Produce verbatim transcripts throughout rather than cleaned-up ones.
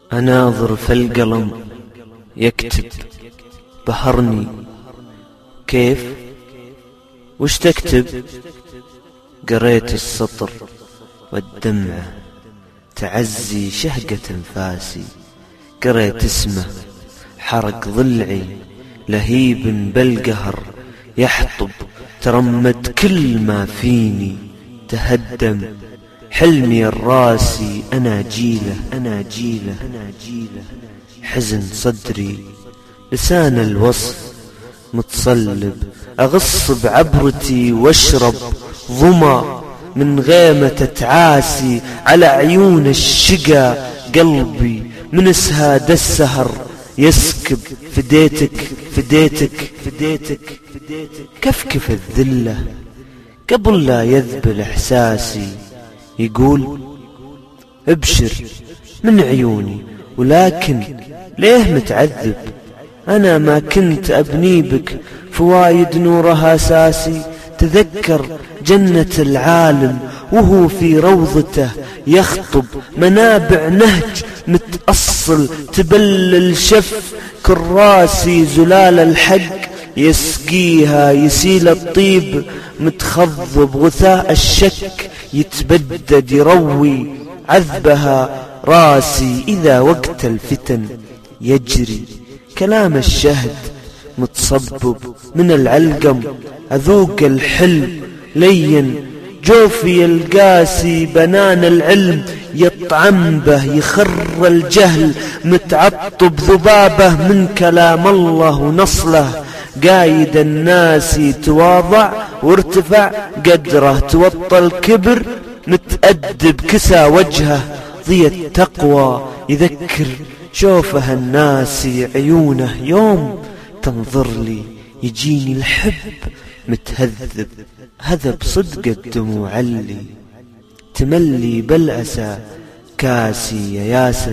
أناظر في القلم يكتب بهرني. كيف؟ وش تكتب؟ قريت السطر والدمعة تعزي شهقة انفاسي. قريت اسمه حرق ضلعي لهيب بالقهر يحطب. ترمد كل ما فيني تهدم حلمي الراسي. أنا جيله أنا جيله أنا جيله حزن صدري لسان الوصف متصلب. أغص بعبرتي واشرب ظما من غيمة تعاسي. على عيون الشقا قلبي من اسهاد السهر يسكب. فديتك فديتك فديتك فديتك كفكف الذلة قبل لا يذبل إحساسي. يقول ابشر من عيوني ولكن ليه متعذب؟ أنا ما كنت أبني بك فوايد نورها ساسي. تذكر جنة العالم وهو في روضته يخطب. منابع نهج متأصل تبلل شف كراسي. زلال الحق يسقيها يسيل الطيب متخضب. غثاء الشك يتبدد يروي عذبها راسي. إذا وقت الفتن يجري كلام الشهد متصبب من العلقم. أذوق الحلم لين جوفي القاسي. بنان العلم يطعم به يخر الجهل متعطب. ذبابه من كلام الله ونصله قايد الناس تواضع وارتفع قدره. توطى الكبر متأدب كسى وجهه ضي التقوى. يذكر شوفه الناس عيونه يوم تنظر لي. يجيني الحب متهذب هذب صدق الدموع اللي تملي بالأسى كاسي. يا ياسر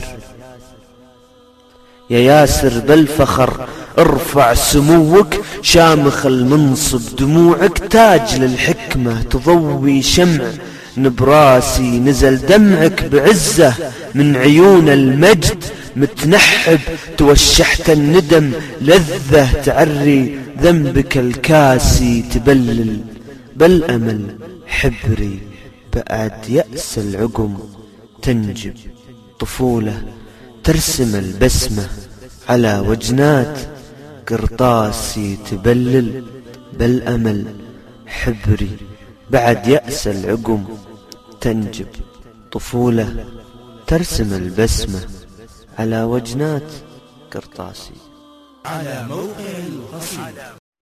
يا ياسر بالفخر ارفع سموك شامخ المنصب. دموعك تاج للحكمة تضوي شمع نبراسي. نزل دمعك بعزة من عيون المجد متنحب. توشحت الندم لذة تعري ذنبك الكاسي. تبلل بالأمل حبري بعد يأس العقم تنجب. طفولة ترسم البسمة على وجنات قرطاسي. تبلل بالأمل حبري بعد يأس العقم تنجب. طفولة ترسم البسمة على وجنات قرطاسي. على موقع القصيدة.